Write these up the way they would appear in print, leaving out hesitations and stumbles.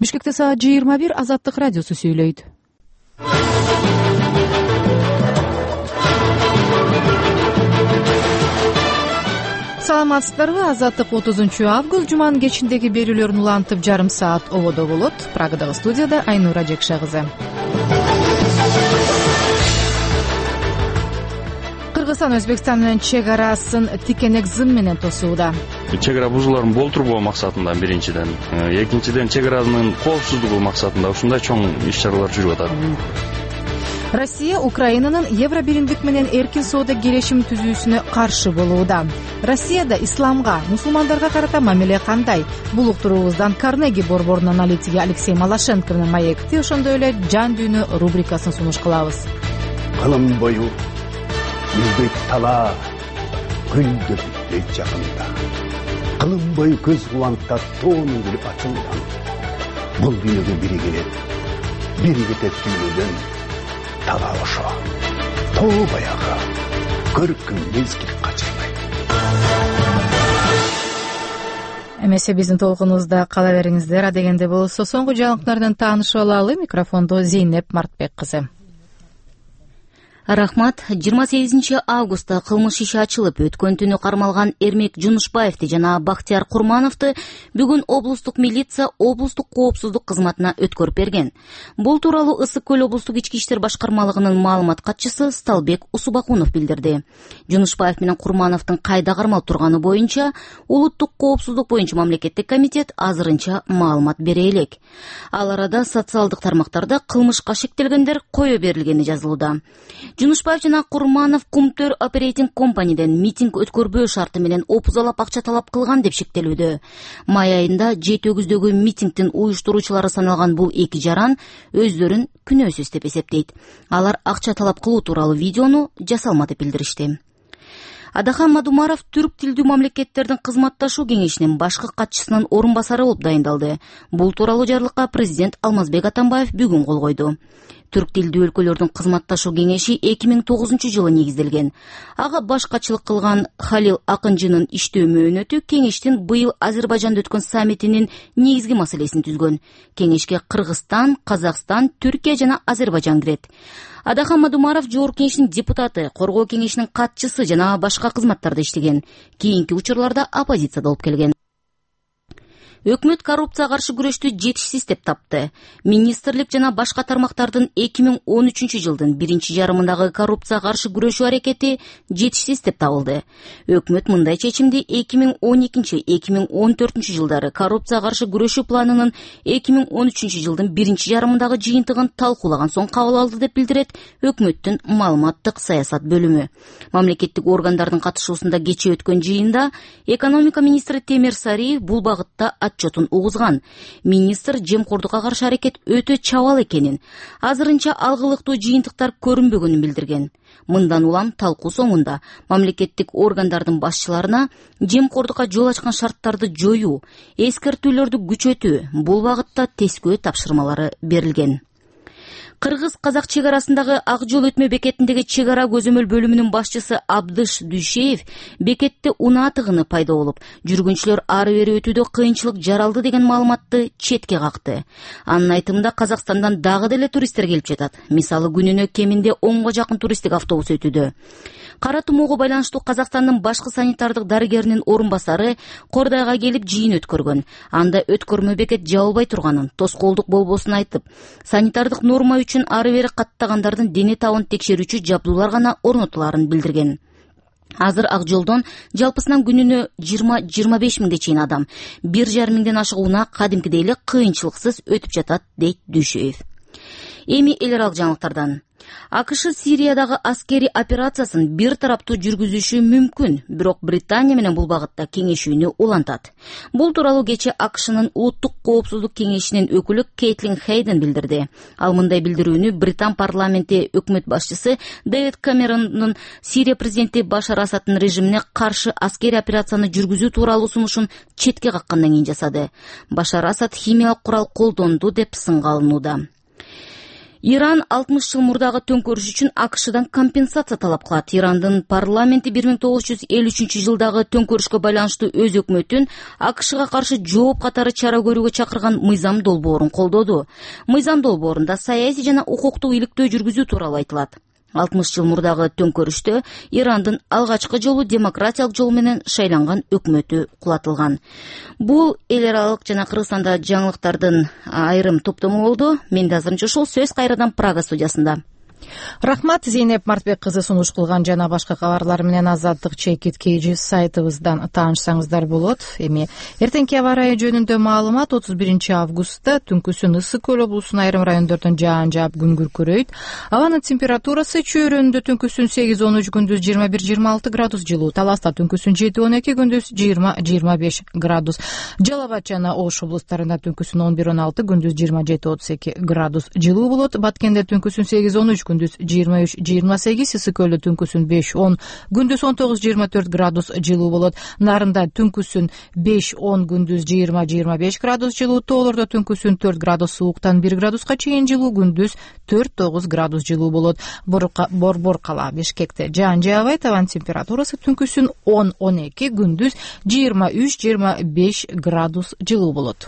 Бишкекте саат 21 Азаттык радиосу сүйлөйт. Саламатсыздарбы? Азаттык 30-август жуманын кечиндеги берүүлөрүн улантып жарым саат ободо болот. Прагадагы студияда Айнура Жекша кызы. Кыргызстан Өзбекстан менен чек арасын тикенек зым менен тосууда. Чек ара бузууларын болтурбоо максатында биринчиден, экинчиден чек аранын коопсуздугу максатында ушундай чоң иш-чаралар жүрүп атат. Россия Украинанын Евробиримдик менен эркин соода келишим түзүүсүнө каршы болууда. Россияда исламга, мусулмандарга карата мамиле кандай? Бул уктуруубуздан Карнеги борборунун аналитиги Алексей Малашенко менен маекти, ошондой эле жан дүйнө рубрикасын сунуш кылабыз. Кылым бою Үзбек тала күндү бүттөйт жакында. Кылым бою көз кубаныкта тоонун күлүп ачылган. Бул дүйнөгө бири келет, бири кетет дүйнөдөн. Тала ошо, тоо баягы, көркүм мезгил качырбайт. Эмесе биздин толкунубузда кала бериңиздер. Адегенде болсо соңку жаңылыктардан таанышып алалы. Микрофондо Зейнеп Мартбек кызы. Рахмат. 28 августта кылмыш иши ачылып, өткөн түнү кармалган Эрмек Жунушбаевди жана Бактияр Курмановду бүгүн облустук милиция облустук коопсуздук кызматына өткөрүп берген. Бул тууралуу Ысык көл облустук ички иштер башкармалыгынын маалымат катчысы Сталбек Усубакунов билдирди. Жунушбаев менен Курмановдун кайда кармалып турганы боюнча улуттук коопсуздук боюнча мамлекеттик комитет азырынча маалымат бере элек. Ал арада социалдык тармактарда кылмышка шектелгендер кое берилгени жазылууда. Жунушбаев жана Курманов Кумтөр Operating Company'ден митинг өткөрбөө шарты менен опузалап акча талап кылган деп шектелүүдө. Май айында Жети өгүздөгү митингдин уюштуруучулары саналган бул эки жаран өздөрүн күнөөсүз деп эсептейт. Алар акча талап кылуу тууралуу видеону жасалма деп билдиришти. Адахан Мадумаров түрк тилдүү мамлекеттердин кызматташуу кеңешинин башкы катчысынын орун басары болуп дайындалды. Бул тууралуу жарлыкка президент Алмазбек Атамбаев бүгүн кол койду. Түрк тилдүү өлкөлөрдүн кызматташуу кеңеши 2009 жылы негизделген. Ага башкачылык кылган Халил Акынжынын иштөө мөөнөтү кеңештин быйыл Азербайжанда өткөн саммитинин негизги маселесин түзгөн. Кеңешке Кыргызстан, Казакстан, Түркия жана Азербайжан кирет. Адахан Мадумаров жогорку кеңештин депутаты, коргоо кеңешинин катчысы жана башка кызматтарда иштеген. Кийинки учурларда оппозицияда болуп келген. Өкмөт коррупцияга каршы күрөштү жетишсиз деп тапты. Министрлик жана башка тармактардын 2013 жылдын биринчи жарымындагы коррупцияга каршы күрөшүү аракети жетишсиз деп табылды. Өкмөт мындай чечимди 2012-2014 жылдары коррупцияга каршы күрөшүү планынын 2013 жылдын биринчи жарымындагы жыйынтыгын талкуулаган соң кабыл алды деп билдирет өкмөттүн маалыматтык саясат бөлүмү. Мамлекеттик органдардын катышуусунда кечээ өткөн жыйында экономика министри Темир Сариев бул багытта отчетун угузган. Министр жемкордукка каршы аракет өтө чабал экенин, азырынча алгылыктуу жыйынтыктар көрүнбөгөнүн билдирген. Мындан улам талкуу соңунда мамлекеттик органдардын башчыларына жемкордукка жол ачкан шарттарды жоюу, эскертүүлөрдү күчөтүү, бул багытта тескөө тапшырмалары берилген. Кыргыз-Казак чек арасындагы Ак жол өтмө бекетиндеги чек ара көзөмөл бөлүмүнүн башчысы Абдыш Дүйшеев бекетте унаа тыгыны пайда болуп, жүргүнчүлөр ары бери өтүүдө кыйынчылык жаралды деген маалыматты четке какты. Анын айтымында Казакстандан дагы деле туристтер келип жатат. Мисалы күнүнө кеминде 10га жакын туристтик автобус өтүүдө. Кара тумоого байланыштуу Казакстандын башкы санитардык дарыгеринин орун басары Кордайга келип жыйын өткөргөн. Анда өткөрмө бекет жабылбай турганын, тоскоолдук болбосун айтып, санитардык норма үчүн ары бери каттагандардын дене табын текшерүүчү жабдуулар гана орнотуларын билдирген. Азыр Ак жолдон жалпысынан күнүнө 20-25 миңге чейин адам, 1,5 миңден ашык унаа кадимкидей эле кыйынчылыксыз өтүп жатат, дейт Дүйшеев. Эми эл аралык жаңылыктардан. АКШ Сириядагы аскери операциясын бир тараптуу жүргүзүшү мүмкүн, бирок Британия менен бул багытта кеңешүүнү улантат. Бул тууралуу кечээ АКШнын улуттук коопсуздук кеңешинин өкүлү Кейтлин Хейден билдирди. Ал мындай билдирүүнү Британ парламенти өкмөт башчысы Дэвид Камерондун Сирия президенти Башар Асаддын режимине каршы аскери операцияны жүргүзүү тууралуу сунушун четке каккандан кийин жасады. Башар Асад химиялык курал колдонду деп сынга алынууда. Иран 60 жыл мурдагы төңкөрүш үчүн АКШдан компенсация талап кылат. Ирандын парламенти 1953 жылдагы төңкөрүшкө байланыштуу өз өкмөтүн АКШга каршы жооп катары чара көрүүгө чакырган мыйзам долбоорун колдоду. Мыйзам долбоорунда саясий жана укуктук иликтөө жүргүзүү тууралуу айтылат. 60 жыл мурдагы төңкөрүштө Ирандын алгачкы жолу демократиялык жол менен шайланган өкмөтү кулатылган. Бул эл аралык жана Кыргызстанда жаңылыктардын айрым топтому болду. Менде азырынча ушул, сөз кайрадан Прага студиясында. Рахмат, Зейнеп Мартбек кызы сунуш кылган жана башка кабарлар менен Азаттык чекит KG сайтыбыздан таанышсаңыздар болот. Эми эртеңки аба ырайы жөнүндө маалымат: 31 августта түнкүсүн Ысык көл облусунун айрым райондордон жаан жаап күн күркүрөйт. Абанын температурасы чөйрөндө түнкүсүн 8-13, күндүз 21-26 градус жылуу, Таласта түнкүсүн 7-12, күндүз 20-25 градус. Жалал Абад жана Ош облустарында түнкүсүн 11-16, күндүз 27-32 градус жылуу болот. Баткенде түнкүсүн 8-13, күндүз 23-28, Ысык көлдө түнкүсүн 5-10, күндүз 19-24 градус жылуу болот. Нарында түнкүсүн 5-10, күндүз 20-25 градус жылуу, Тоолордо түнкүсүн 4 градус сууктан 1 градуска чейин жылуу, күндүз 4-9 градус жылуу болот. Борбор кала Бишкекте жаан жаабайт, абан температурасы түнкүсүн 10-12, күндүз 23-25 градус жылуу болот.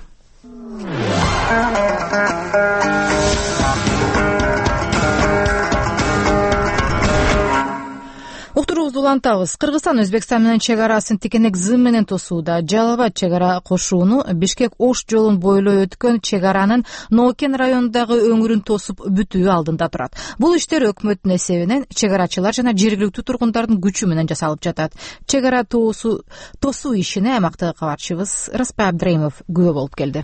Уктуруубузду улантабыз. Кыргызстан Өзбекстан менен чек арасын тикенек зым менен тосууда. Жалал Абад чек ара кошууну Бишкек-Ош жолун бойлой өткөн чек аранын Ноокен районундагы өңүрүн тосуп бүтүү алдында турат. Бул иштер өкмөттүн эсебинен чек арачылар жана жергиликтүү тургундардын күчү менен жасалып жатат. Чек ара тосуу ишине аймактагы кабарчыбыз Распай Абдраимов күбө болуп келди.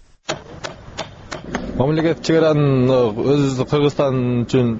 Мамлекет чек аранын өз Кыргызстан үчүн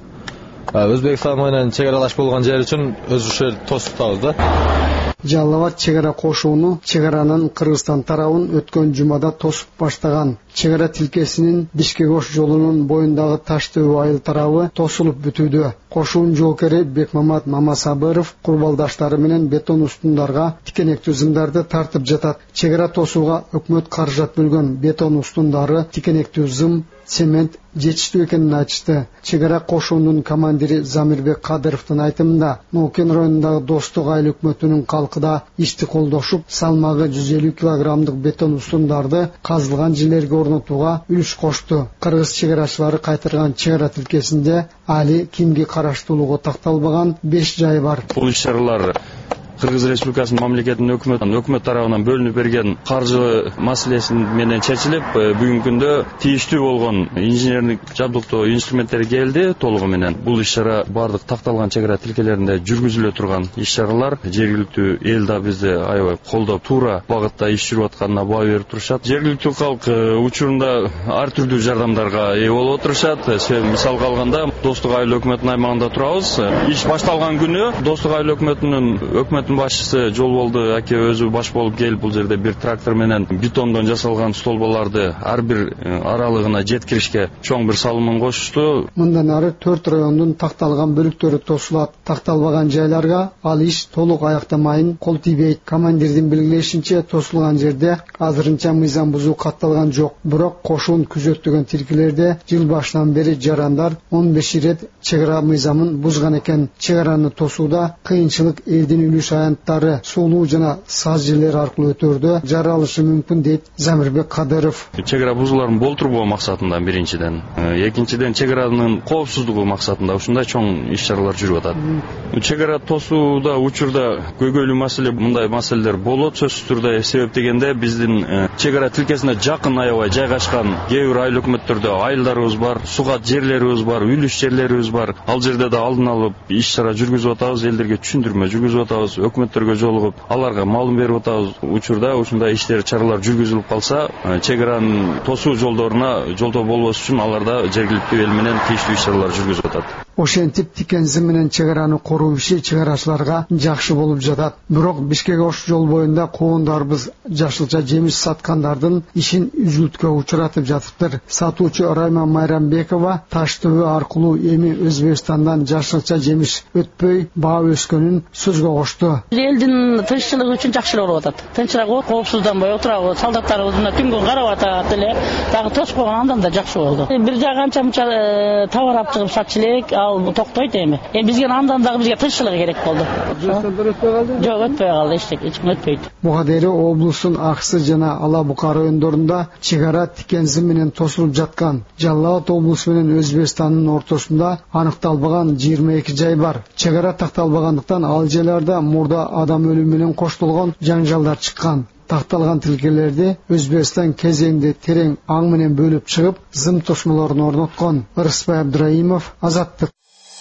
Өзбекстан менен чек аралаш болгон жер үчүн өзүнчө тосуп атабыз да. Жалал Абад чек ара кошууну чек аранын Кыргызстан тарабын өткөн жумада тосуп баштаган. Чек ара тилкесинин Бишкек-Ош жолунун боюндагы Таш Төбө айыл тарабы тосулуп бүтүүдө. Кошуунун жоокери Бекмамат Мамасабыров курбалдаштары менен бетон устундарга тикенектүү зымдарды тартып жатат. Чек ара тосууга өкмөт каражат бөлгөн. Бетон устундары, тикенектүү зым, цемент жетиштүү экенин айтышты. Чек ара кошуунун командири Замирбек Кадыровдун айтымында, Ноокен районундагы Достук айыл өкмөтүнүн калкы да ишти колдошуп, салмагы 150 килограммдык бетон устундарды казылган жерлерге орнотууга үлүш кошту. Кыргыз чек арачылары кайтарган чек ара тилкесинде али кимге караштуулугу такталбаган 5 жай бар. Бул иш-чаралар Кыргыз Республикасынын мамлекетинин өкмөт тарабынан бөлүнүп берген каржы маселеси менен чечилип, бүгүнкү күндө тийиштүү болгон инженердик жабдыктоо инструменттер келди толугу менен. Бул иш-чара бардык такталган чек ара тилкелеринде жүргүзүлө турган иш-чаралар. Жергиликтүү эл да бизди аябай колдоп, туура багытта иш жүрүп атканына баа берип турушат. Жергиликтүү калк учурунда ар түрдүү жардамдарга ээ болуп отурушат. Мисалга алганда, Достук айыл өкмөтүнүн аймагында турабыз. Иш башталган күнү Достук айыл өкмөтүнүн башчысы Жолболду аке өзү баш болуп келип, бул жерде бир трактор менен бетондон жасалган столбаларды ар бир аралыгына жеткиришке чоң бир салымын кошушту. Мындан ары 4 райондун такталган бөлүктөрү тосулат. Такталбаган жайларга ал иш толук аяктамайын кол тийбейт. Командирдин белгилешинче, тосулган жерде азырынча мыйзам бузуу катталган жок. Бирок кошуун күзөттөгөн тилкелерде жыл башынан бери жарандар 15 ирет чек ара мыйзамын бузган экен. Чек араны тосууда кыйынчылык элдин үлүш аянттары суулуу жана саз жерлер аркылуу өтөрдө жаралышы мүмкүн дейт Замирбек Кадыров. Чек ара бузууларын болтурбоо максатында биринчиден, экинчиден чек аранын коопсуздугу максатында ушундай чоң иш-чаралар жүрүп атат. Чек ара тосууда учурда көйгөйлүү маселе, мындай маселелер болот сөзсүз түрдө. Себеп дегенде биздин чек ара тилкесине жакын аябай жайгашкан кээ бир айыл өкмөттөрдө айылдарыбыз бар, сугат жерлерибиз бар, үлүш жерлерибиз бар. Ал жерде да алдын алып иш-чара жүргүзүп атабыз, элдерге түшүндүрмө жүргүзүп атабыз, өкмөттөргө жолугуп, аларга маалым берип атабыз. Учурда ушундай иштер, чаралар жүргүзүлүп калса, чек аранын тосуу жолдоруна жолтоо болбош үчүн аларда жергиликтүү эл менен тийиштүү иш-чаралар жүргүзүп атат. Ошентип тикензи менен чек араны коруу иши чек арачыларга жакшы болуп жатат. Бирок Бишкек Ош жол боюнда коондарыбыз жашылча жемиш саткандардын ишин үзүлткө учуратып жатыптыр. Сатуучу Райма Майрамбекова таш төбө аркылуу эми Өзбекстандан жашылча жемиш өтпөй баа өскөнүн сөзгө кошту. Элдин тынччылыгы үчүн жакшылап болуп атат. Тынчыраак коопсузданбай отурабы, солдаттарыбыз түнгө карап атат эле. Дагы тосуп койгон андан да жакшы болду. Бир жагы анча мынча товар алып чыгып сатчу элек, ал токтойт эми. Бизге андан дагы бизге тынччылык керек болду. Өзбекстандан өтпөй калды? Жок, өтпөй калды, эч ким өтпөйт. Буга дейин облустун Аксы жана Ала Бука райондорунда чек ара тикензи менен тосулуп жаткан. Жалал Абад облусу менен Өзбекстандын ортосунда аныкталбаган 22 жай бар. Чек ара такталбагандыктан ал жайларда мурда адам өлүмү менен коштолгон жаңжалдар чыккан. Такталган тилкелерди Өзбекстан кезеңде терең аң менен бөлүп чыгып, зым тосмолорун орноткон. Рыспай Абдраимов, Азаттык.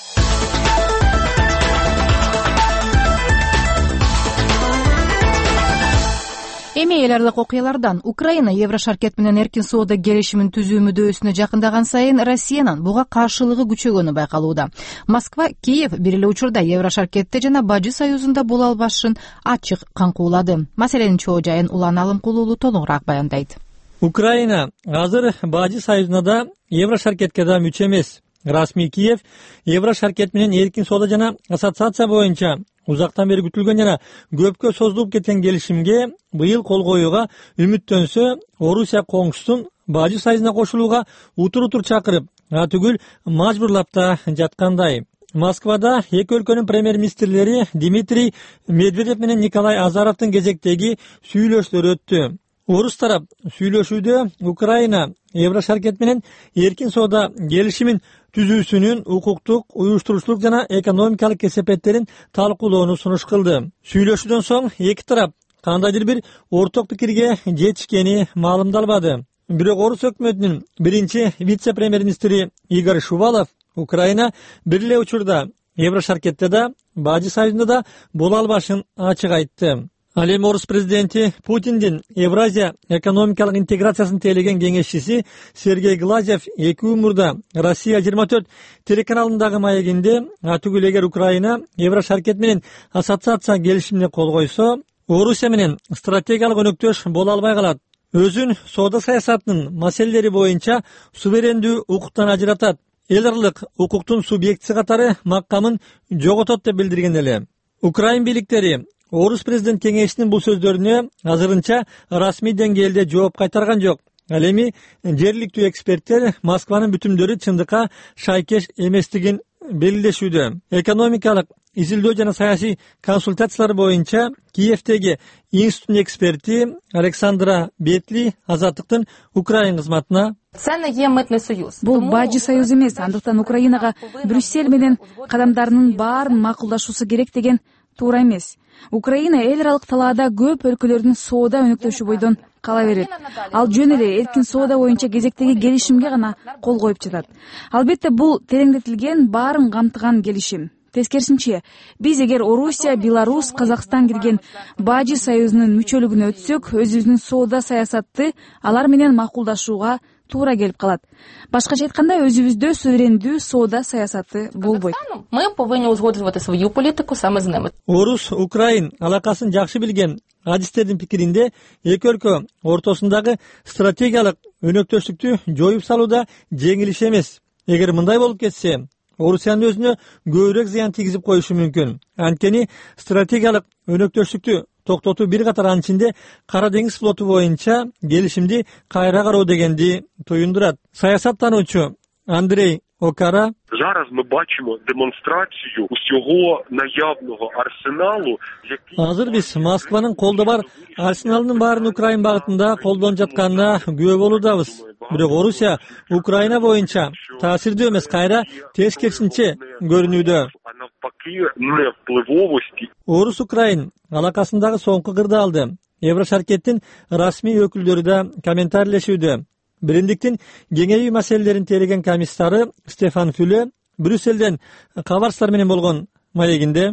Эми эл аралык окуялардан Украина Еврошаркет менен эркин соода келишимин түзүү мүдөөсүнө жакындаган сайын Россиянын буга каршылыгы күчөгөнү байкалууда. Москва, Киев бир эле учурда Еврошаркетте жана Бажы союзунда боло албашын ачык каңкуулады. Маселенин чоо жайын Улан Алымкулуулу толугураак баяндайт. Украина азыр Бажы союзуна да Еврошаркетке да мүчө эмес. Расмий Киев Еврошаркет менен эркин соода жана ассоциация боюнча узактан бери күтүлгөн жана көпкө созулуп кеткен келишимге быйыл кол коюуга үмүттөнсө, Орусия коңшусун Бажы союзуна кошулууга утур чакырып, түгүл мажбурлап да жаткандай. Москвада эки өлкөнүн премьер-министрлери Дмитрий Медведев менен Николай Азаровдун кезектеги сүйлөшүүлөр өттү. Орус тарап сүйлөшүүдө Украина Еврошаркет менен эркин соода келишимин түзүүсүнүн укуктук, уюштуруучулук жана экономикалык кесепеттерин талкуулоону сунуш кылды. Сүйлөшүүдөн соң эки тарап кандайдыр бир орток пикирге жетишкени маалымдалбады. Бирок Орус өкмөтүнүн биринчи вице-премьер-министри Игорь Шувалов Украина бир эле учурда Еврошаркетте да, Бажы союзунда да боло албашын ачык айтты. Ал эми Орус президенти Путиндин Евразия экономикалык интеграциясын тейлеген кеңешчиси Сергей Глазьев 2 мурда Россия 24 телеканалындагы маегинде түгүл эгер Украина Еврошаркет менен ассоциация келишимине кол койсо, Орусия менен стратегиялык өнөктөш боло албай калат. Өзүн соода саясатынын маселелери боюнча суверендүү укуктан ажыратат. Эл аралык укуктун субъектиси катары макамын жоготот деп билдирген эле. Украин бийликтери Орус президент кеңешинин бул сөздөрүнө азырынча расмий деңгээлде жооп кайтарган жок. Ал эми жергиликтүү эксперттер Москванын бүтүмдөрү чындыкка шайкеш эместигин белгилешүүдө. Экономикалык изилдөө жана саясий консультациялар боюнча Киевдеги институттун эксперти Александра Бетли Азаттыктын Украин кызматына: Бул Бажы союз эмес, андыктан Украинага Брюссель менен кадамдарынын баарын макулдашуусу керек деген туура эмес. Украина эл аралык талаада көп өлкөлөрдүн соода өнөктөшү бойдон кала берет. Ал жөн эле эркин соода боюнча кезектеги келишимге гана кол коюп жатат. Албетте бул тереңдетилген, баарын камтыган келишим. Тескерисинче, биз эгер Орусия, Беларусь, Казакстан кирген Бажы союзунун мүчөлүгүнө өтсөк, өзүбүздүн соода саясатты алар менен макулдашууга туура келип калат. Башкача айтканда, өзүбүздө суверендүү соода саясаты болбойт. Орус Украин алакасын жакшы билген адистердин пикиринде эки өлкө ортосундагы стратегиялык өнөктөштүктү жоюп салууда жеңил иш эмес. Эгер мындай болуп кетсе, Орусиянын өзүнө көбүрөөк зыян тийгизип коюшу мүмкүн. Анткени стратегиялык өнөктөштүктү токтотуу бир катар анын ичинде Кара деңиз флоту боюнча келишимди кайра кароо дегенди туюндурат. Саясаттануучу Андрей Окара: Зараз ми бачимо демонстрацію усього наявного арсеналу, який азыр биз Москванын колдо бар арсеналынын баарын Украин багытында колдонуп жатканына күбө болуудабыз. Бирок Орусия Украина боюнча таасирдүү эмес, кайра тескерисинче көрүнүүдө. Орус Украин алакасындагы соңку кырдаалды Еврошаркеттин расмий өкүлдөрү да комментарийлешүүдө. Биримдиктин кеңейүү маселелерин тейлеген комиссары Стефан Фюле Брюсселден кабарчылар менен болгон маегинде: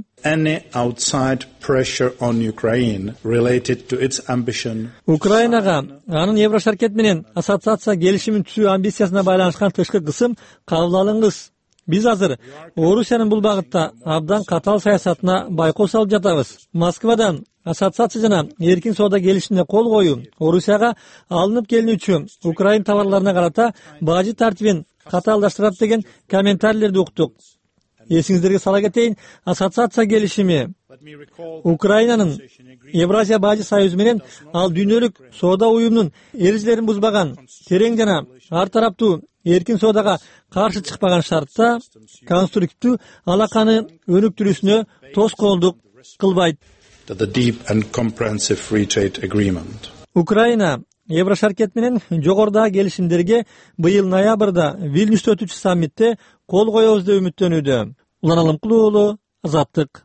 Украинага анын Еврошаркет менен ассоциация келишимин түзүү амбициясына байланышкан тышкы кысым кабыл алынгыс. Биз азыр Орусиянын бул багытта абдан катаал саясатына байкоо салып жатабыз. Москвадан ассоциация жана эркин соода келишимине кол коюу Орусияга алынып келүүчү Украин товарларына карата бажы тартибин катаалдаштырат деген комментарийлерди уктук. Эсиңиздерге сала кетейин, ассоциация келишими Украинанын Евразия бажы союзу менен ал дүйнөлүк соода уюмунун эрежелерин бузбаган, терең жана ар тараптуу эркин соодага каршы чыкпаган шартта конструктивдүү алаканы өнүктүрүүсүнө тоскоолдук кылбайт. Украина Еврошаркет менен жогорудагы келишимдерге быйыл ноябрда Вильнюста өтүүчү саммитте кол коебуз деп үмүттөнүүдө. Улан Алымкулуу уулу, Азаттык.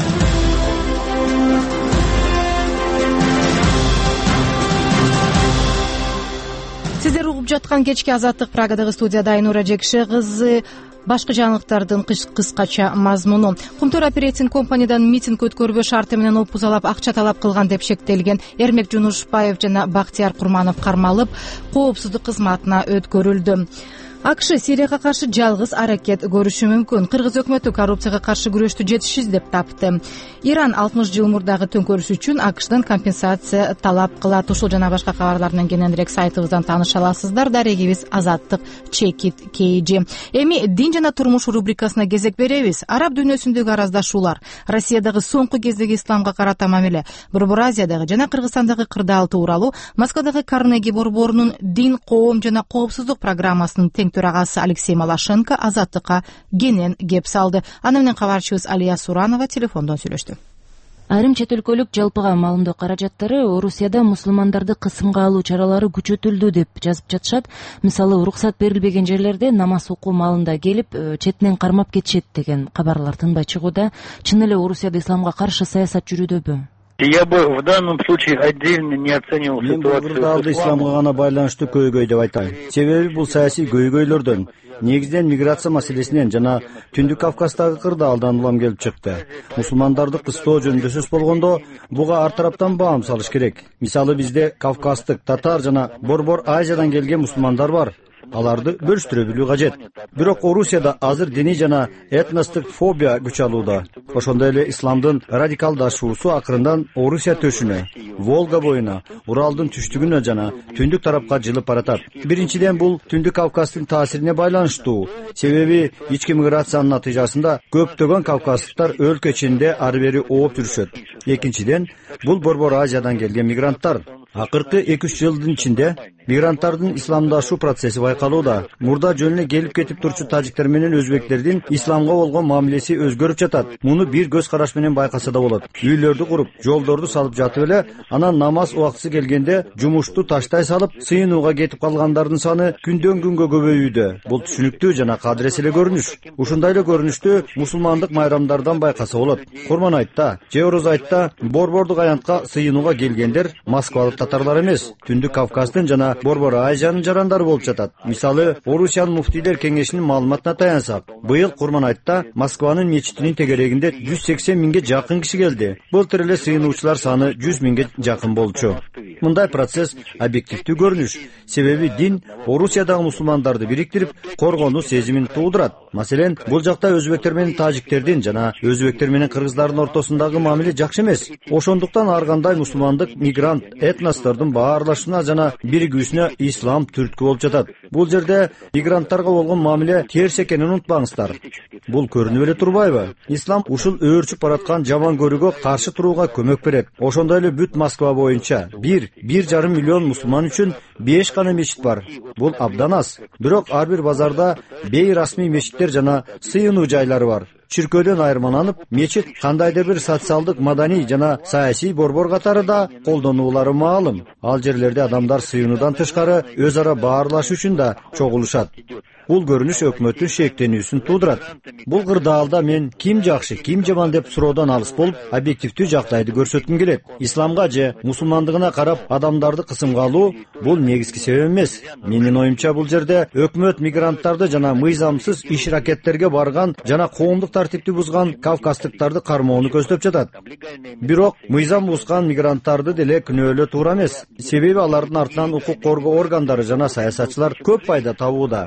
Сиздер угуп жаткан кечки Азаттык Прагадагы студияда Айнура Жекше кызы. Башкы жаңылыктардын кыскача мазмуну. Кумтөр оперейтинг компаниядан митинг өткөрбөө шарты менен опузалап акча талап кылган деп шектелген Эрмек Жунушбаев жана Бактияр Курманов кармалып, коопсуздук кызматына өткөрүлдү. АКШ Сирияга каршы жалгыз аракет көрүшү мүмкүн. Кыргыз өкмөтү коррупцияга каршы күрөштү жетишсиз деп тапты. Иран 60 жыл мурдагы төңкөрүш үчүн АКШдан компенсация талап кылат. Ушул жана башка кабарлардан кененирээк сайтыбыздан тааныша аласыздар. Дарегибиз Азаттык Чекит KG. Эми дин жана турмуш рубрикасына кезек беребиз. Араб дүйнөсүндөгү араздашуулар, Россиядагы соңку кездеги исламга карата мамиле, Борбор Азиядагы жана Кыргызстандагы кырдаал тууралуу Москвадагы Карнеги борборунун дин, коом жана коопсуздук программасынын төрагасы Алексей Малашенко Азаттыкка кенен кеп салды. Аны менен кабарчыбыз Алия Суранова телефондон сүйлөштү. Айрым чет өлкөлүк жалпыга маалымдоо каражаттары Орусияда мусулмандарды кысымга алуу чаралары күчөтүлдү деп жазып жатышат. Мисалы, уруксат берилбеген жерлерде намаз окуу маалында келип, четинен кармап кетишет деген кабарлар тынбай чыгууда. Чын эле Орусияда исламга каршы саясат жүрүүдөбү? Я бы в данном случае отдельно не оценивал ситуацию. Мен бул кырдаалды исламга гана байланыштуу көйгөй деп айтайын. Себеби бул саясий көйгөйлөрдөн, негизинен миграция маселесинен жана Түндүк Кавказдагы кырдаалдан улам келип чыкты. Мусулмандарды кыстоо жөнүндө сөз болгондо, буга ар тараптан баам салыш керек. Мисалы, бизде Кавказдык, татар жана Борбор Азиядан келген мусулмандар бар. Аларды бөлүштүрө билүү кажет. Бирок Орусияда азыр диний жана этностук фобия күч алууда. Ошондой эле исламдын радикалдашуусу акырындан Орусия төшүнө, Волга боюна, Уралдын түштүгүнө жана түндүк тарапка жылып баратат. Биринчиден, бул Түндүк Кавказдын таасирине байланыштуу. Себеби ички миграциянын натыйжасында көптөгөн кавказдыктар өлкө ичинде ары бери ооп жүрүшөт. Экинчиден, бул Борбор Азиядан келген мигранттар. Акыркы 2-3 жылдын ичинде мигранттардын исламдашуу процесси байкалууда. Мурда жөнүнө келип кетип турчу тажиктер менен өзбектердин исламга болгон мамилеси өзгөрүп жатат. Муну бир көз караш менен байкаса да болот. Үйлөрдү куруп, жолдорду салып жатып эле, анан намаз убактысы келгенде жумушту таштай салып, сыйынууга кетип калгандардын саны күндөн күнгө көбөйүүдө. Бул түшүнүктүү жана кадырес эле көрүнүш. Ушундай эле көрүнүштү мусулмандык майрамдардан байкаса болот. Курман айтта же Ороз айтта борбордук аянтка сыйынууга келгендер москвалык татарлар эмес, Түндүк Кавказдын жана Борбор Азиянын жарандары болуп жатат. Мисалы, Орусиянын муфтийлер кеңешинин маалыматына таянсак, быйыл Курман айтта Москванын мечитинин тегерегинде 180 миңге жакын киши келди. Былтыр эле сыйынуучулар саны 100 миңге жакын болчу. Мындай процесс объективдүү көрүнүш. Себеби дин Орусиядагы мусулмандарды бириктирип, коргонуу сезимин туудурат. Маселен, бул жакта өзбектер менен тажиктердин жана өзбектер менен кыргыздардын ортосундагы мамиле жакшы эмес. Ошондуктан ар кандай мусулмандык мигрант этностордун баарлашууна жана биригүүсүнө ислам түрткү болуп жатат. Бул жерде мигранттарга болгон мамиле терс экенин унутпаңыздар. Бул көрүнүп эле турбайбы? Ислам ушул өөрчүп бараткан жаман көрүүгө каршы турууга көмөк берет. Ошондой эле бүт Москва боюнча 1,5 миллион мусулман үчүн 5 гана мечит бар. Бул абдан аз. Бирок ар бир базарда бейрасмий мечиттер жана сыйынуу жайлары бар. Чиркөөдөн айырмаланып, мечит кандайдыр бир социалдык, маданий жана саясий борбор катары да колдонулары маалым. Ал жерлерде адамдар сыйынуудан тышкары өз ара баарлашуу үчүн да чогулушат. Бул көрүнүш өкмөттүн шектенүүсүн туудурат. Бул кырдаалда мен ким жакшы, ким жаман деп суроодон алыс болуп, объективдүү жагдайды көрсөткүм келет. Исламга же мусулмандыгына карап адамдарды кысымга алуу бул негизги себеп эмес. Менин оюмча, бул жерде өкмөт мигранттарды жана мыйзамсыз иш аракеттерге барган жана коомдук тартипти бузган кавказдыктарды кармоону көздөп жатат. Бирок мыйзам бузган мигранттарды деле күнөөлөө туура эмес. Себеби алардын артынан укук коргоо органдары жана саясатчылар көп пайда табууда.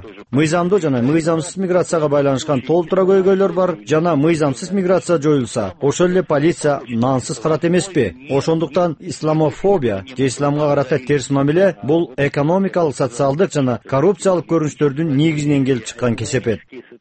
мыйзамдуу жана мыйзамсыз миграцияга байланышкан толтура көйгөйлөр бар жана мыйзамсыз миграция жоюлса, ошол эле полиция нансыз карат эмеспи? Ошондуктан исламофобия же исламга карата терс мамиле бул экономикалык, социалдык жана коррупциялык көрүнүштөрдүн негизинен келип чыккан кесепет.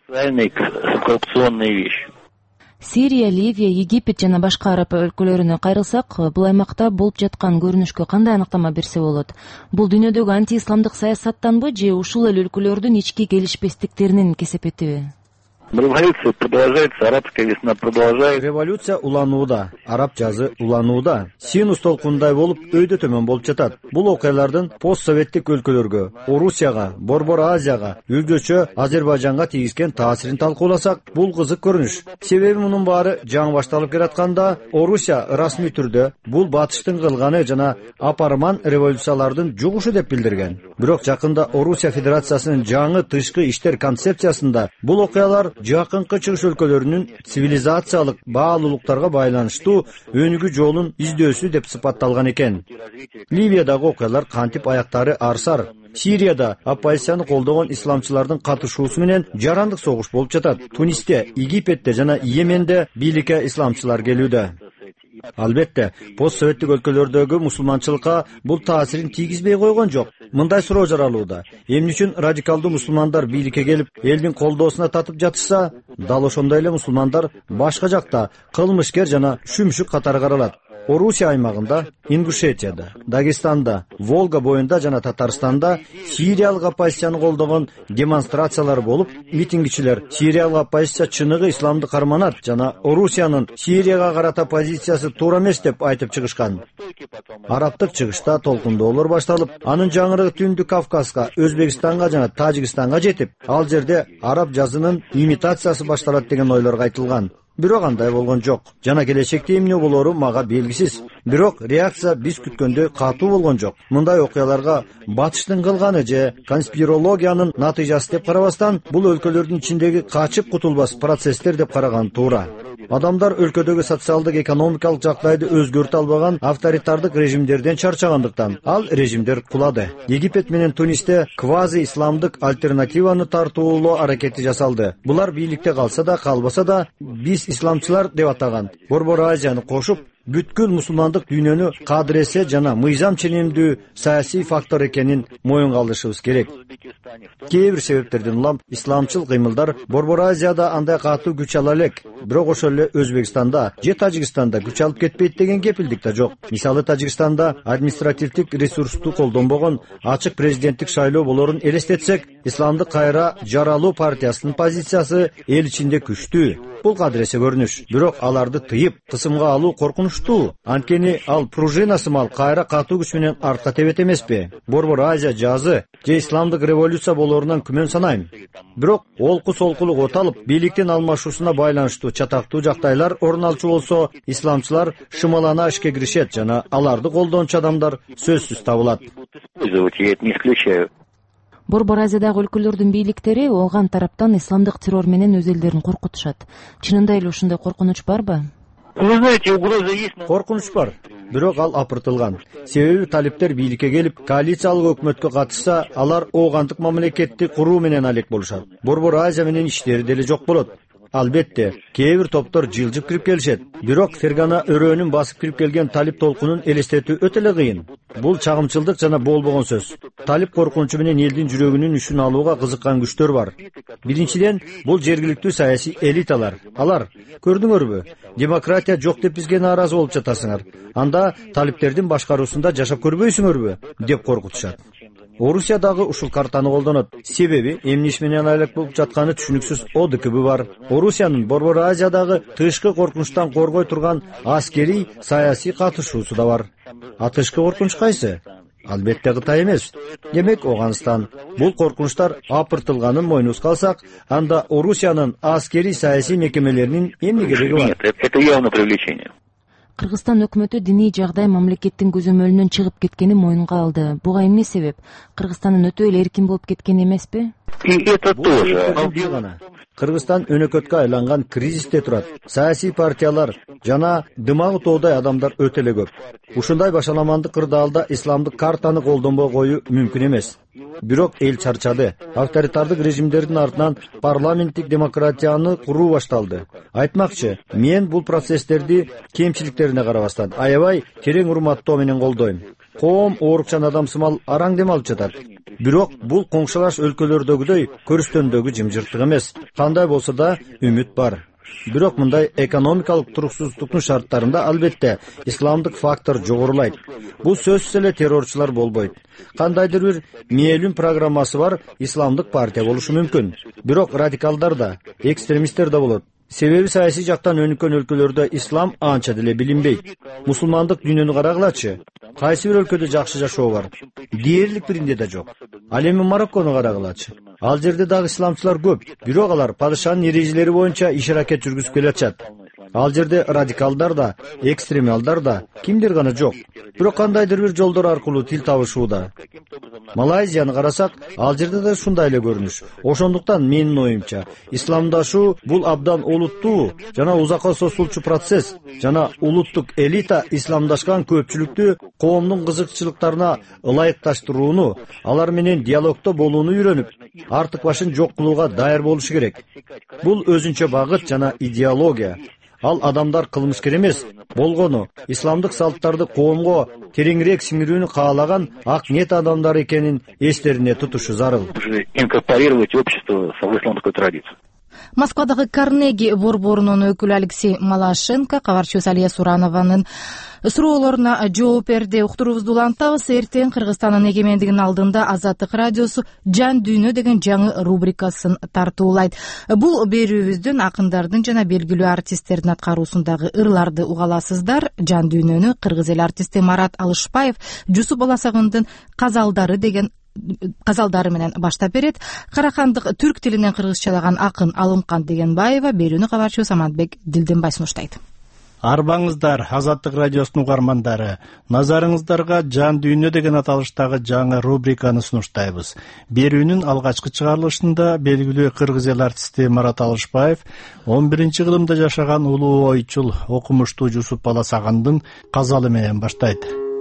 Сирия, Ливия, Египет жана башка араб өлкөлөрүнө кайрылсак, бул аймакта болуп жаткан көрүнүшкө кандай аныктама берсе болот? Бул дүйнөдөгү антиисламдык саясаттанбы же ушул эле өлкөлөрдүн ички келишпестиктеринин кесепетиби? Революция продолжается, арабская весна продолжается. Революция уланууда, араб жазы уланууда. Синус толкундай болуп өйдө төмөн болуп жатат. Бул окуялардын постсоветтик өлкөлөргө, Орусияга, Борбор Азияга, өзгөчө Азербайжанга тийгизген таасирин талкууласак, бул кызык көрүнүш. Себеби мунун баары жаңы башталып келатканда, Орусия расмий түрдө бул батыштын кылганы жана апарман революциялардын жугушу деп билдирген. Бирок жакында Орусия Федерациясынын жаңы тышкы иштер концепциясында бул окуялар жакынкы чыгыш өлкөлөрүнүн цивилизациялык баалуулуктарга байланыштуу өнүгүү жолун издөөсү деп сыпатталган экен. Ливиядагы окуялар кантип аяктары арсар. Сирияда оппозицияны колдогон исламчылардын катышуусу менен жарандык согуш болуп жатат. Тунисте, Египетте жана Йеменде бийликке исламчылар келүүдө. Албетте, постсоветтик өлкөлөрдөгү мусулманчылыкка бул таасирин тийгизбей койгон жок. Мындай суроо жаралууда: эмне үчүн радикалдуу мусулмандар бийликке келип, элдин колдоосуна татып жатышса, дал ошондой эле мусулмандар башка жакта кылмышкер жана шүмшүк катары каралат. Орусия аймагында, Ингушетияда, Дагестанда, Волга боюнда жана Татарстанда сириялык оппозицияны колдогон демонстрациялар болуп, митингчилер сириялык оппозиция чыныгы исламды карманат жана Орусиянын Сирияга карата позициясы туура эмес деп айтып чыгышкан. Арабтык чыгышта толкундоолор башталып, анын жаңырыгы Түндүк Кавказга, Өзбекстанга жана Тажикстанга жетип, ал жерде араб жазынын имитациясы башталат деген ойлор айтылган. Бирок андай болгон жок. Жана келечекте эмне болору мага белгисиз. Бирок реакция биз күткөндөй катуу болгон жок. Мындай окуяларга батыштын кылганы же конспирологиянын натыйжасы деп карабастан, бул өлкөлөрдүн ичиндеги качып кутулбас процесстер деп караган туура. Адамдар өлкөдөгү социалдык, экономикалык жагдайды өзгөртө албаган авторитардык режимдерден чарчагандыктан ал режимдер кулады. Египет менен Тунисте квази исламдык альтернативаны тартуулоо аракети жасалды. Булар бийликте калса да, калбаса да, биз исламчылар деп атаган Борбор Азияны кошуп, бүткүл мусулмандык дүйнөнү кадыресе жана мыйзам ченемдүү саясий фактор экенин моюнга алышыбыз керек. Кээ бир себептерден улам исламчыл кыймылдар Борбор Азияда андай катуу күч ала элек, бирок ошол эле Өзбекстанда же Тажикстанда күч алып кетпейт деген кепилдик да жок. Мисалы Тажикстанда административдик ресурсту колдонбогон ачык президенттик шайлоо болорун элестетсек, исламдык кайра жаралуу партиясынын позициясы эл ичинде күчтүү. Бул кадыресе көрүнүш, бирок аларды тыйып, кысымга алуу коркунучтуу. Анткени ал пружина сымал кайра катуу күч менен артка тебет эмеспи? Борбор Азия жазы же исламдык революция болорунан күмөн санайм. Бирок олку солкулук оталып, бийликтин алмашуусуна байланыштуу чатактуу жагдайлар орун алчу болсо, исламчылар шымалана ишке киришет жана аларды колдоончу адамдар сөзсүз табылат. Борбор Азиядагы өлкөлөрдүн бийликтери ооган тараптан исламдык террор менен өз элдерин коркутушат. Чынында эле ушундай коркунуч барбы? Коркунуч бар, бирок ал апыртылган. Себеби талиптер бийликке келип, коалициялык өкмөткө катышса, алар оогандык мамлекетти куруу менен алек болушат. Борбор Азия менен иштери деле жок болот. Албетте, кээ бир топтор жылжып кирип келишет. Бирок Фергана өрөөнүн басып кирип келген талип толкунун элестетүү өтө эле кыйын. Бул чагымчылдык жана болбогон сөз. Талип коркунучу менен элдин жүрөгүнүн үчүн алууга кызыккан күчтөр бар. Биринчиден, бул жергиликтүү саясий элиталар. Алар, көрдүңөрбү, демократия жок деп бизге нааразы болуп жатасыңар. Анда талиптердин башкаруусунда жашап көрбөйсүңөрбү деп коркутушат. Орусиядагы ушул картаны колдонот. Себеби эмне иш менен алек болуп жатканы түшүнүксүз ОДКБ бар. Орусиянын Борбор Азиядагы тышкы коркунучтан коргой турган аскерий саясий катышуусу да бар. А тышкы коркунуч кайсы? Албетте Кытай эмес. Демек Оганстан. Бул коркунучтар апыртылганын мойнубузга алсак, анда Орусиянын аскерий саясий мекемелеринин эмне кереги бар? Это явно привлечение. Кыргызстан өкмөтү диний жагдай мамлекеттин көзөмөлүнөн чыгып кеткенин моюнга алды. Буга эмне себеп? Кыргызстандын өтө эле эркин болуп кеткен эмеспи? Это тоже. Кыргызстан өнөкөткө айланган кризисте турат. Саясий партиялар жана дымагы тоодой адамдар өтө эле көп. Ушундай башаламандык кырдаалда исламдык картаны колдонбой коюу мүмкүн эмес. бирок эл чарчады. Авторитардык режимдердин артынан парламенттик демократияны куруу башталды. Айтмакчы, мен бул процесстерди кемчиликтерине карабастан аябай терең урматтоо менен колдойм. Коом оорукчан адам сымал араң дем алып жатат. Бирок бул коңшулаш өлкөлөрдөгүдөй көрүстөндөгү жымжырттык эмес. Кандай болсо да үмүт бар. Бирок мындай экономикалык туруксуздуктун шарттарында албетте исламдык фактор жогорулайт. Бул сөзсүз эле террорчулар болбойт. Кандайдыр бир мээлүүн программасы бар исламдык партия болушу мүмкүн. Бирок радикалдар да, экстремисттер да болот. Себеби саясий жактан өнүккөн өлкөлөрдө ислам анча деле билинбейт. Мусулмандык дүйнөнү карагылачы. Кайсы бир өлкөдө жакшы жашоо бар? Дээрлик биринде да жок. Ал эми Мароккону карагылачы. Ал жерде дагы исламчылар көп. Бирок алар падышанын эрежелери боюнча иш-аракет жүргүзүп келатышат. Ал жерде радикалдар да, экстремалдар да, кимдир гана жок. Бирок кандайдыр бир жолдор аркылуу тил табышууда. Малайзияны карасак, ал жерде да ушундай эле көрүнүш. Ошондуктан менин оюмча, исламдашуу бул абдан олуттуу жана узакка созулчу процесс. Жана улуттук элита исламдашкан көпчүлүктү коомдун кызыкчылыктарына ылайыкташтырууну, алар менен диалогдо болууну үйрөнүп, артык башын жок кылууга даяр болушу керек. Бул өзүнчө багыт жана идеология. Ал адамдар кылмыскер эмес, болгону исламдык салттарды коомго тереңирээк сиңирүүнү каалаган ак ниет адамдар экенин эстерине тутушу зарыл. Инкорпорировать общество в исламскую традицию. Москвадагы Карнеги борборунун өкүлү Алексей Малашенко кабарчыбыз Алия Суранованын суроолоруна жооп берди. Уктуруубузду улантабыз. Эртең Кыргызстандын эгемендигинин алдында Азаттык радиосу Жан дүйнө деген жаңы рубрикасын тартуулайт. Бул берүүбүздүн акындардын жана белгилүү артисттердин аткаруусундагы ырларды угаласыздар. Жан дүйнөнү кыргыз эл артисти Марат Алышбаев Жусуп Баласагындын казалдары менен баштап берет. Карахандык түрк тилинен кыргызчалаган акын Алымкан Дегенбаева берүүнү кабарчыбыз Аманбек Дилденбай сунуштайт. Арбаңыздар, Азаттык радиосунун угармандары, назарыңыздарга Жан дүйнө деген аталыштагы жаңы рубриканы сунуштайбыз. Берүүнүн алгачкы чыгарылышында белгилүү кыргыз эл артисти Марат Алышбаев 11-кылымда жашаган улуу ойчул, окумуштуу Жусуп Баласагындын казалы менен баштайт.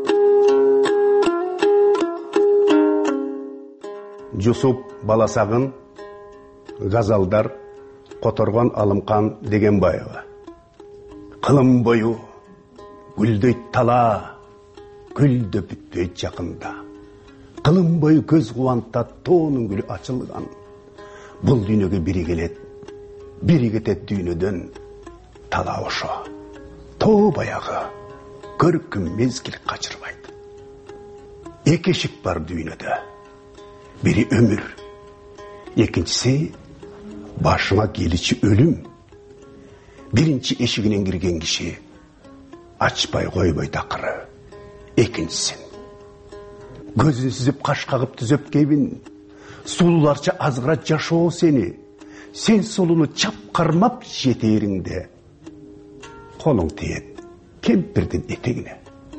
Жусуп Баласагын, газалдар, которгон Алымкан Дегенбаева. Кылым бою гүлдөйт тала, гүлдө бүтпөйт жакында. Кылым бою көз кубантат, тоонун гүлү ачылган. Бул дүйнөгө бири келет, бири кетет дүйнөдөн тала ошо. Тоо баягы, көркүм мезгил качырбайт. Эки эшик бар дүйнөдө. Бири өмүр, экинчиси башыңа келичи өлүм. Биринчи эшигинен кирген киши ачпай койбойт акыры экинчисин. Көзүн сүзүп каш кагып түзөп кебин, сулууларча азгырат жашоо сени. Сен сулууну чапкармап жетериңде колуң тиет кемпирдин этегине.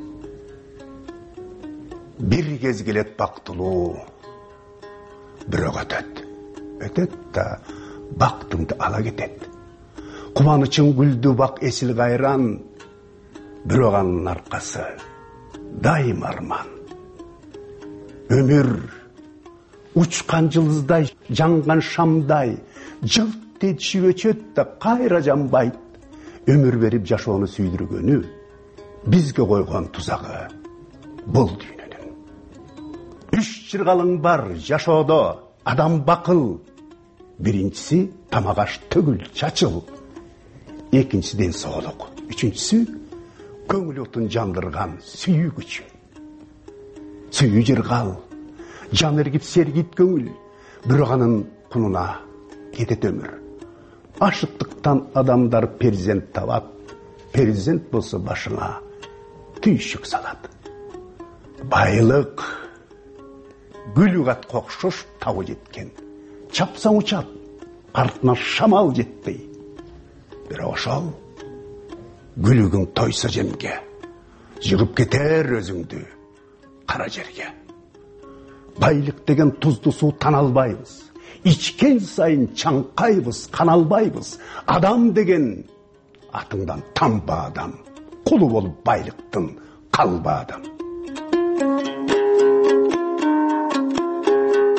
Бир кез келет бактылуу, бирок өтөт да бактыңды ала кетет. Кубанычың гүлдү бак эсил кайран, бирок анын аркасы дайым арман. Өмүр учкан жылыздай, жанган шамдай, жылт этишип өчөт да кайра жанбайт. Өмүр берип жашоону сүйдүргөнү бизге койгон тузагы бул дүйнөнүн. Үч чыргалың бар жашоодо, адам бакыл. Биринчиси тамак аш төгүл чачыл. Экинчиден соолук, үчүнчүсү көңүл отун жандырган сүйүү күчү. Сүйүү жыргал, жан эргип сергит көңүл, бирок анын кунуна кетет өмүр. Ашыктыктан адамдар перзент табат, перзент болсо башыңа түйшүк салат. Байлык гүлүгат кокшош табы жеткен, чапсаң учат, артына шамал жетпей. Бирок ошол гүлүгүң тойсо жемге, жыгып кетер өзүңдү кара жерге. Байлык деген тузду суу тана албайбыз. Ичкен сайын чаңкайбыз, каналбайбыз. Адам деген атыңдан тамба адам, кулу болуп байлыктын калба адам.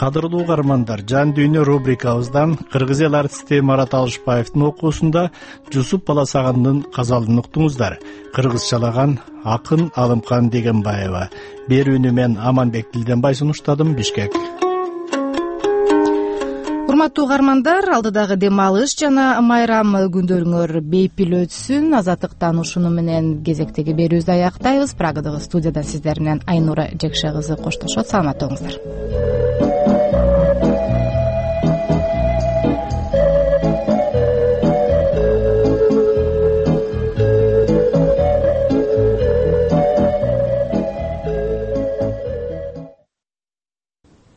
кадырлуу угармандар, жан дүйнө рубрикабыздан кыргыз эл артисти Марат Алышбаевдин окуусунда Жусуп Баласагандын казалын уктуңуздар. Кыргызчалаган акын Алымкан Дегенбаева. Берүүнү мен Аманбек Дилденбай сунуштадым. Бишкек. Урматтуу угармандар, алдыдагы дем алыш жана майрам күндөрүңөр бейпил өтсүн. Азаттыктан ушуну менен кезектеги берүүбүздү аяктайбыз. Прагадагы студиядан сиздер менен Айнура Жекше кызы коштошот. Саламатта болуңуздар.